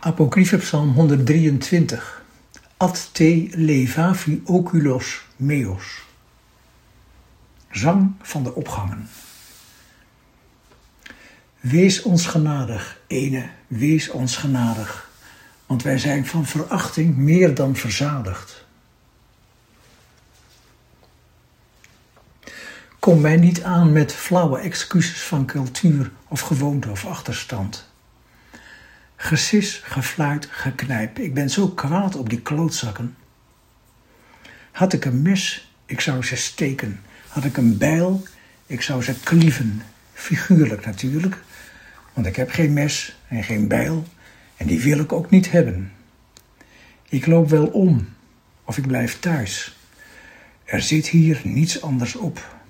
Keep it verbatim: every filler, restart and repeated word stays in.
Apocryphe Psalm honderddrieëntwintig. Ad te levavi oculos meos. Zang van de opgangen. Wees ons genadig, ene, wees ons genadig, want wij zijn van verachting meer dan verzadigd. Kom mij niet aan met flauwe excuses van cultuur of gewoonte of achterstand. Gesis, gefluit, geknijp, ik ben zo kwaad op die klootzakken. Had ik een mes, ik zou ze steken. Had ik een bijl, ik zou ze klieven. Figuurlijk natuurlijk, want ik heb geen mes en geen bijl en die wil ik ook niet hebben. Ik loop wel om of ik blijf thuis. Er zit hier niets anders op.